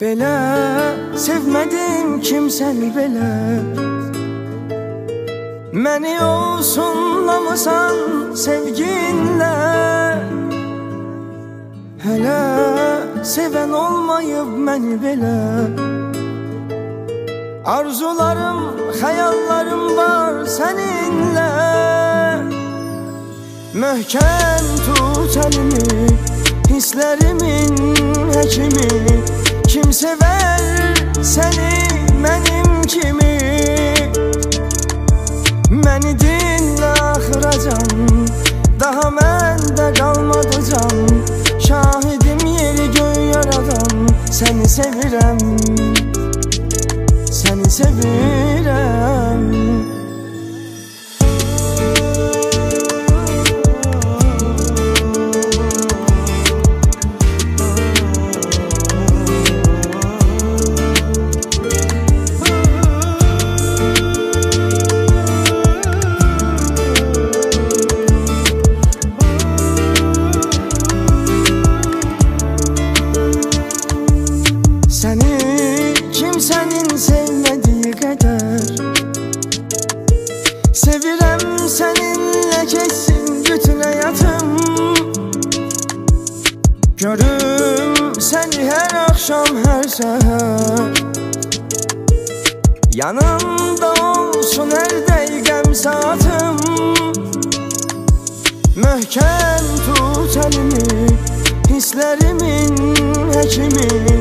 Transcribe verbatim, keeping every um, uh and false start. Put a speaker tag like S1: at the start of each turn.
S1: Belə sevmədim kimsəni belə. Məni olsunlamısan sevginlə. Hələ sevən olmayıb məni belə. Arzularım, xəyallarım var səninlə. Möhkəm tut əlimi, hisslərimin həkimi. Kim sever səni mənim kimi? Məni dinlə axıracan, daha məndə qalmadı can. Şahidim yeri göy yaradan, səni sevirəm, səni sevirəm. Sevirəm səninlə keçsin bütün həyatım. Görüm səni hər axşam, hər səhər. Yanımda olsun hər dəqiqəm, saatım. Möhkəm tut əlimi, hisslərimin həkimi.